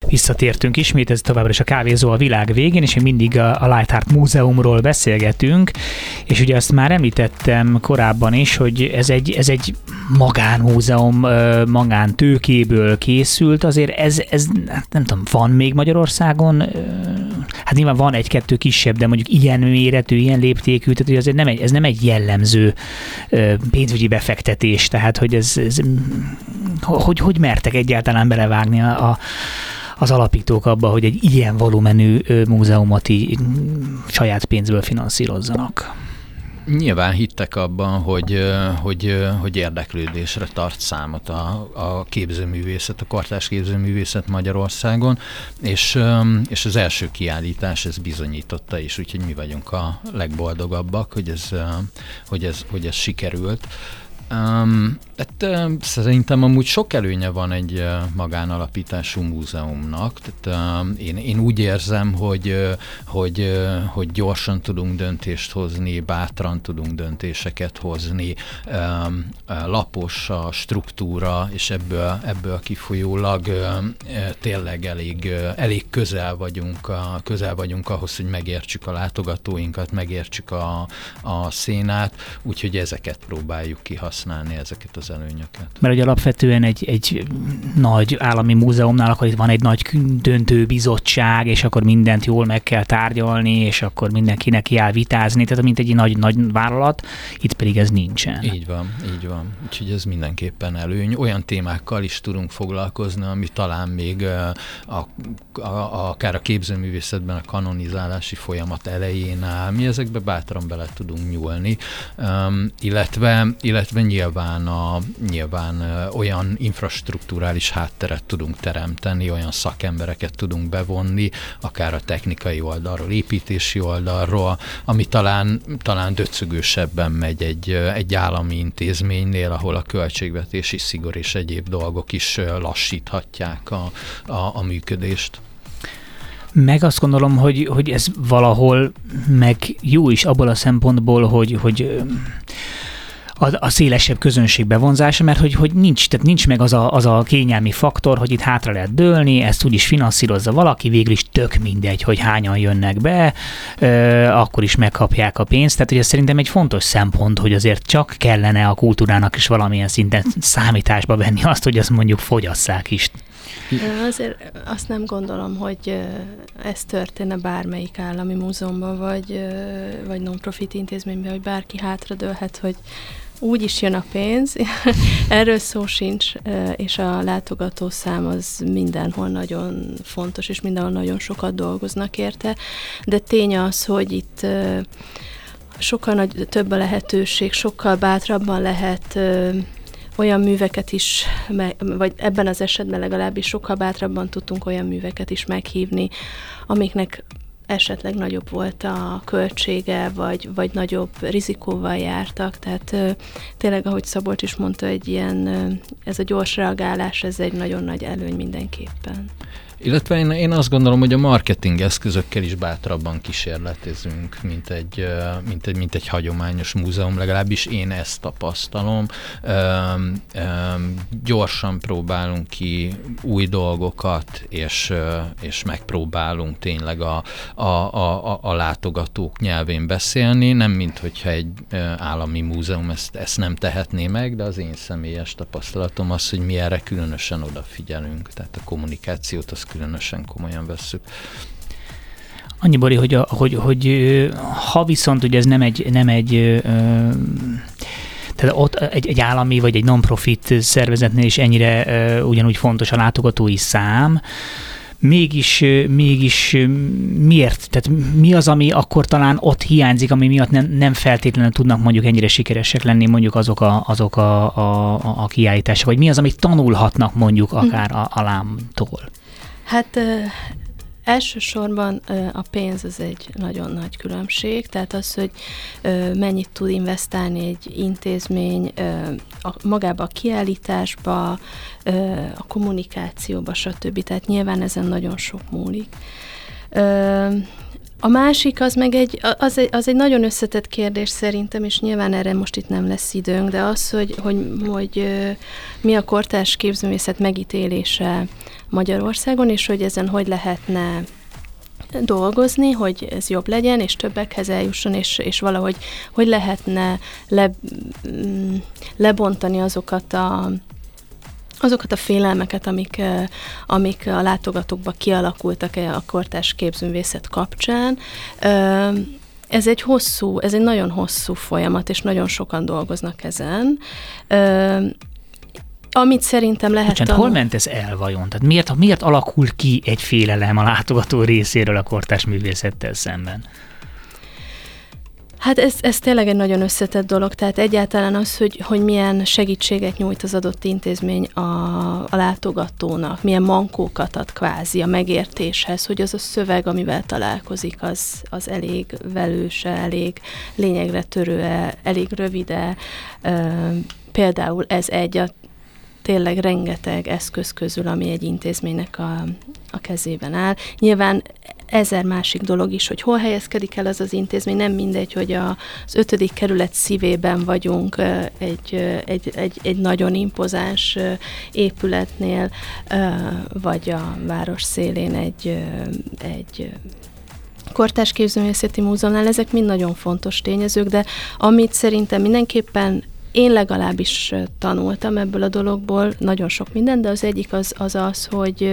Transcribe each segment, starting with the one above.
Visszatértünk ismét, ez továbbra is a Kávézó a világ végén, és még mindig a Lightheart Múzeumról beszélgetünk, és ugye azt már említettem korábban is, hogy ez egy magánmúzeum, magántőkéből készült, azért ez nem tudom, van még Magyarországon, hát nyilván van egy-kettő kisebb, de mondjuk ilyen méretű, ilyen léptékű, tehát azért ez nem egy jellemző pénzügyi befektetés, tehát hogy hogy mertek egyáltalán belevágni az alapítók abba, hogy egy ilyen volumenű múzeumot saját pénzből finanszírozzanak? Nyilván hittek abban, hogy érdeklődésre tart számot a képzőművészet, a kortárs képzőművészet Magyarországon, és az első kiállítás ez bizonyította is, úgyhogy mi vagyunk a legboldogabbak, hogy ez sikerült. Szerintem amúgy sok előnye van egy magánalapítású múzeumnak. Tehát, én úgy érzem, hogy gyorsan tudunk döntést hozni, bátran tudunk döntéseket hozni, lapos a struktúra, és ebből kifolyólag tényleg elég közel vagyunk ahhoz, hogy megértsük a látogatóinkat, megértsük a szénát, úgyhogy ezeket próbáljuk kihasználni, ezeket az előnyöket. Mert ugye alapvetően egy nagy állami múzeumnál akkor itt van egy nagy döntőbizottság, és akkor mindent jól meg kell tárgyalni, és akkor mindenkinek kell vitázni, tehát mint egy nagy vállalat, itt pedig ez nincsen. Így van. Úgyhogy ez mindenképpen előny. Olyan témákkal is tudunk foglalkozni, ami talán még akár a képzőművészetben a kanonizálási folyamat elején áll. Mi ezekbe bátran bele tudunk nyúlni, illetve nyilván olyan infrastrukturális hátteret tudunk teremteni, olyan szakembereket tudunk bevonni, akár a technikai oldalról, építési oldalról, ami talán döcögősebben megy egy állami intézménynél, ahol a költségvetési szigor és egyéb dolgok is lassíthatják a működést. Meg azt gondolom, hogy ez valahol meg jó is abból a szempontból, hogy a szélesebb közönség bevonzása, mert hogy nincs meg az a kényelmi faktor, hogy itt hátra lehet dőlni, ezt úgyis finanszírozza valaki, végül is tök mindegy, hogy hányan jönnek be, akkor is megkapják a pénzt. Tehát ugye szerintem egy fontos szempont, hogy azért csak kellene a kultúrának is valamilyen szinten számításba venni azt, hogy azt mondjuk fogyasszák is. Azért azt nem gondolom, hogy ez történne bármelyik állami múzeumban, vagy non-profit intézményben, hogy bárki hátradőlhet, hogy úgy is jön a pénz. Erről szó sincs, és a látogatószám az mindenhol nagyon fontos, és mindenhol nagyon sokat dolgoznak érte. De tény az, hogy itt sokkal több a lehetőség, sokkal bátrabban lehet olyan műveket is, vagy ebben az esetben legalábbis sokkal bátrabban tudtunk olyan műveket is meghívni, amiknek esetleg nagyobb volt a költsége, vagy nagyobb rizikóval jártak. Tehát tényleg, ahogy Szabolcs is mondta, ez a gyors reagálás, ez egy nagyon nagy előny mindenképpen. Illetve én azt gondolom, hogy a marketing eszközökkel is bátrabban kísérletezünk, mint egy hagyományos múzeum, legalábbis én ezt tapasztalom. Gyorsan próbálunk ki új dolgokat, és megpróbálunk tényleg a látogatók nyelvén beszélni, nem mint hogyha egy állami múzeum ezt nem tehetné meg, de az én személyes tapasztalatom az, hogy mi erre különösen odafigyelünk, tehát a kommunikációt az különösen komolyan vesszük. Annyi, Bori, hogy ha viszont ugye ez nem egy tehát ott egy állami vagy egy non-profit szervezetnél is ennyire ugyanúgy fontos a látogatói szám, mégis miért? Tehát mi az, ami akkor talán ott hiányzik, ami miatt nem feltétlenül tudnak mondjuk ennyire sikeresek lenni mondjuk azok a kiállítások, vagy mi az, amit tanulhatnak mondjuk akár a lámtól? Hát elsősorban a pénz az egy nagyon nagy különbség, tehát az, hogy mennyit tud investálni egy intézmény magába a kiállításba, a kommunikációba, stb. Tehát nyilván ezen nagyon sok múlik. A másik az meg az egy nagyon összetett kérdés szerintem, és nyilván erre most itt nem lesz időnk, de az, hogy mi a kortárs képzőművészet megítélése Magyarországon, és hogy ezen hogy lehetne dolgozni, hogy ez jobb legyen, és többekhez eljusson, és valahogy hogy lehetne lebontani azokat a félelmeket, amik a látogatókban kialakultak a kortárs képzőművészet kapcsán. Ez egy nagyon hosszú folyamat, és nagyon sokan dolgoznak ezen. Amit szerintem lehet hol ment ez el vajon? Tehát miért alakul ki egy félelem a látogató részéről a kortárs művészettel szemben? Hát ez tényleg egy nagyon összetett dolog, tehát egyáltalán az, hogy milyen segítséget nyújt az adott intézmény a látogatónak, milyen mankókat ad kvázi a megértéshez, hogy az a szöveg, amivel találkozik, az elég velőse, elég lényegre törő-e, elég rövide. Például ez tényleg rengeteg eszköz közül, ami egy intézménynek a kezében áll. Nyilván 1000 másik dolog is, hogy hol helyezkedik el az intézmény. Nem mindegy, hogy az 5. kerület szívében vagyunk egy nagyon impozáns épületnél, vagy a város szélén egy kortárs képzőművészeti múzeumnál. Ezek mind nagyon fontos tényezők, de amit szerintem mindenképpen én legalábbis tanultam ebből a dologból, nagyon sok minden, de az egyik az,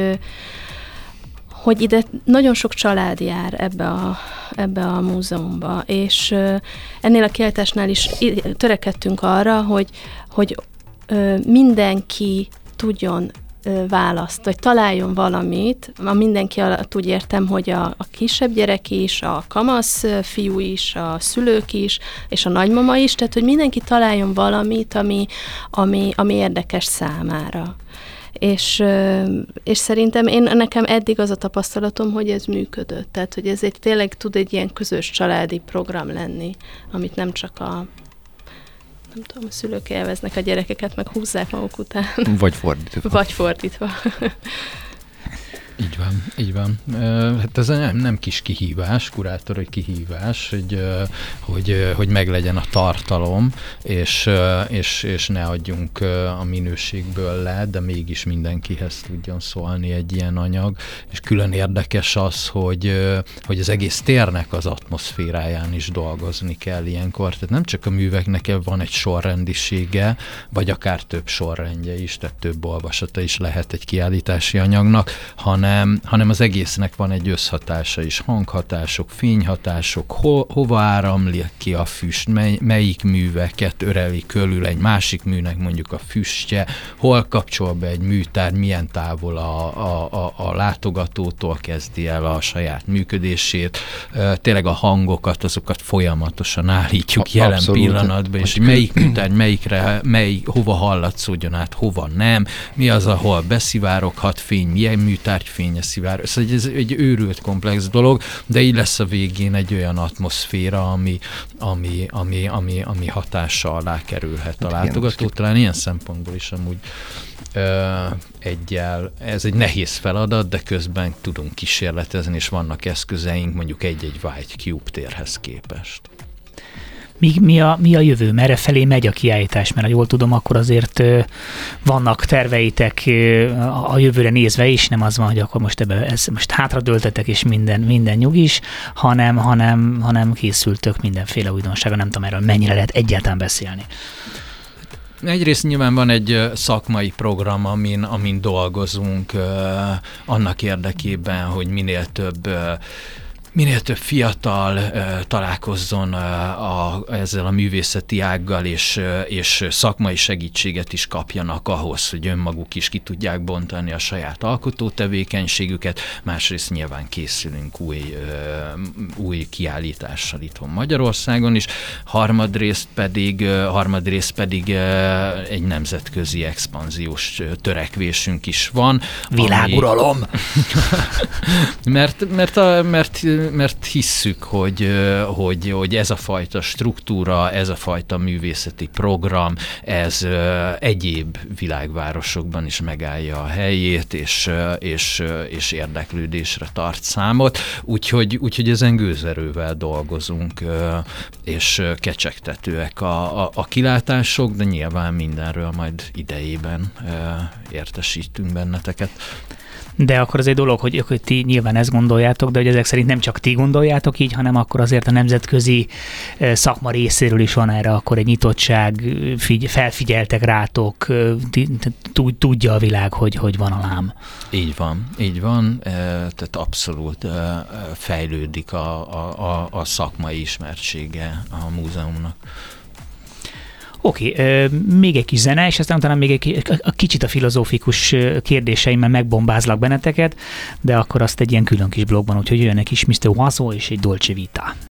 hogy ide nagyon sok család jár ebbe a múzeumba, és ennél a kiállításnál is törekedtünk arra, hogy mindenki tudjon választ, vagy találjon valamit, mindenki alatt úgy értem, hogy a kisebb gyerek is, a kamasz fiú is, a szülők is, és a nagymama is, tehát hogy mindenki találjon valamit, ami érdekes számára. És szerintem nekem eddig az a tapasztalatom, hogy ez működött. Tehát, hogy ez tényleg tud egy ilyen közös családi program lenni, amit nem csak a szülők élveznek a gyerekeket, meg húzzák maguk után. Vagy fordítva. Így van. Hát ez nem kis kihívás, kurátori kihívás, hogy meglegyen a tartalom, és ne adjunk a minőségből le, de mégis mindenkihez tudjon szólni egy ilyen anyag. És külön érdekes az, hogy az egész térnek az atmoszféráján is dolgozni kell ilyenkor. Tehát nem csak a műveknek van egy sorrendisége, vagy akár több sorrendje is, tehát több olvasata is lehet egy kiállítási anyagnak, hanem az egésznek van egy összhatása is, hanghatások, fényhatások, hova áramlik ki a füst, melyik műveket öreli körül egy másik műnek mondjuk a füstje, hol kapcsol be egy műtár, milyen távol a látogatótól kezdi el a saját működését, tényleg a hangokat, azokat folyamatosan állítjuk jelen pillanatban, és melyik műtár, hova hallatszódjon át, hova nem, mi az, ahol beszivároghat fény, milyen műtárgyfénye szivár. Szóval ez egy őrült komplex dolog, de így lesz a végén egy olyan atmoszféra, ami hatása alá kerülhet a látogató. Talán ilyen szempontból is amúgy ez egy nehéz feladat, de közben tudunk kísérletezni, és vannak eszközeink mondjuk egy White Cube térhez képest. Mi a jövő? Merre felé megy a kiállítás? Mert ha jól tudom, akkor azért vannak terveitek a jövőre nézve is, nem az van, hogy akkor most hátradőltetek és minden nyugis, hanem készültök mindenféle újdonsága. Nem tudom erről mennyire lehet egyáltalán beszélni. Egyrészt nyilván van egy szakmai program, amin dolgozunk annak érdekében, hogy minél több fiatal találkozzon ezzel a művészeti ággal, és szakmai segítséget is kapjanak ahhoz, hogy önmaguk is ki tudják bontani a saját alkotó tevékenységüket. Másrészt nyilván készülünk új kiállítással itthon Magyarországon is. Harmadrészt pedig egy nemzetközi expanziós törekvésünk is van. Világuralom! Mert mert hisszük, hogy ez a fajta struktúra, ez a fajta művészeti program, ez egyéb világvárosokban is megállja a helyét, és érdeklődésre tart számot. Úgyhogy ezen gőzerővel dolgozunk, és kecsegtetőek a kilátások, de nyilván mindenről majd idejében értesítünk benneteket. De akkor az egy dolog, hogy ti nyilván ezt gondoljátok, de hogy ezek szerint nem csak ti gondoljátok így, hanem akkor azért a nemzetközi szakma részéről is van erre akkor egy nyitottság, felfigyeltek rátok, tudja a világ, hogy van a lám. Így van, tehát abszolút fejlődik a szakmai ismertsége a múzeumnak. Oké, még egy kis zene, és aztán utána még egy kicsit a filozófikus kérdéseimmel megbombázlak benneteket, de akkor azt egy ilyen külön kis blogban, úgyhogy jöjjön egy kis Mr. Oizo és egy Dolce Vita.